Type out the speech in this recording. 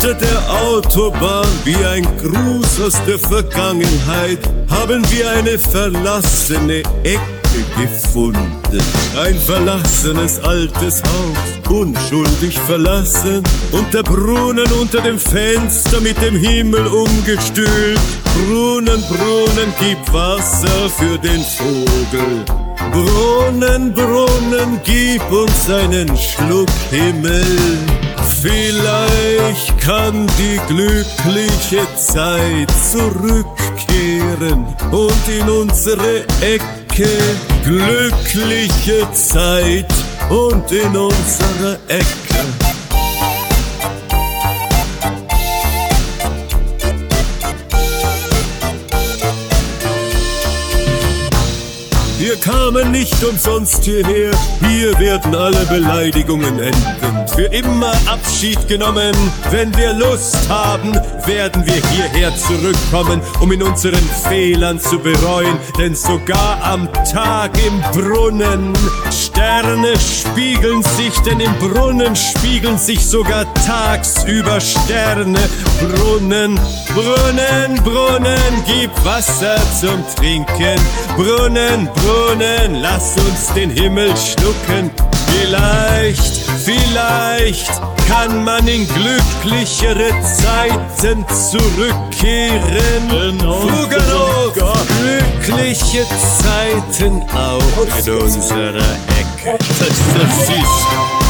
Unter der Autobahn, wie ein Gruß aus der Vergangenheit, haben wir eine verlassene Ecke gefunden. Ein verlassenes altes Haus, unschuldig verlassen. Und der Brunnen unter dem Fenster mit dem Himmel umgestülpt. Brunnen, Brunnen, gib Wasser für den Vogel. Brunnen, Brunnen, gib uns einen Schluck Himmel. Vielleicht kann die glückliche Zeit zurückkehren und in unsere Ecke. Glückliche Zeit und in unserer Ecke. Wir kamen nicht umsonst hierher, hier werden alle Beleidigungen enden. Für immer Abschied genommen, wenn wir Lust haben, werden wir hierher zurückkommen, um in unseren Fehlern zu bereuen. Denn sogar am Tag im Brunnen, Sterne spiegeln sich, denn im Brunnen spiegeln sich sogar tagsüber Sterne. Brunnen, Brunnen, Brunnen, gib Wasser zum Trinken. Brunnen, Brunnen, lass uns den Himmel schlucken. Vielleicht kann man in glücklichere Zeiten zurückkehren. Fugano, glückliche Zeiten auch in unserer Ecke. Das ist so süß.